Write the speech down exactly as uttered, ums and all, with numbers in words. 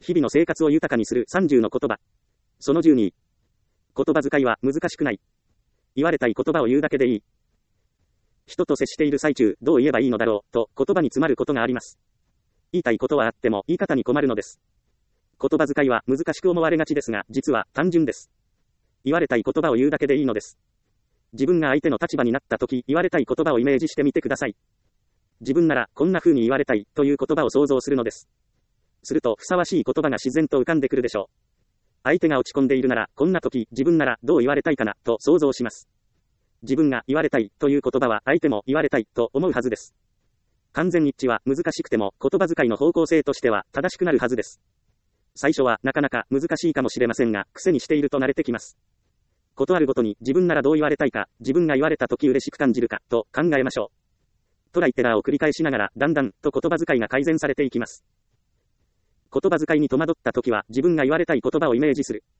日々の生活を豊かにするさんじゅうの言葉。そのじゅうに。言葉遣いは難しくない。言われたい言葉を言うだけでいい。人と接している最中、どう言えばいいのだろう、と言葉に詰まることがあります。言いたいことはあっても言い方に困るのです。言葉遣いは難しく思われがちですが、実は単純です。言われたい言葉を言うだけでいいのです。自分が相手の立場になった時、言われたい言葉をイメージしてみてください。自分ならこんな風に言われたいという言葉を想像するのです。するとふさわしい言葉が自然と浮かんでくるでしょう。相手が落ち込んでいるなら、こんな時自分ならどう言われたいかなと想像します。自分が言われたいという言葉は相手も言われたいと思うはずです。完全一致は難しくても言葉遣いの方向性としては正しくなるはずです。最初はなかなか難しいかもしれませんが、癖にしていると慣れてきます。ことあるごとに自分ならどう言われたいか、自分が言われた時嬉しく感じるかと考えましょう。トライテラーを繰り返しながらだんだんと言葉遣いが改善されていきます。言葉遣いに戸惑った時は自分が言われたい言葉をイメージする。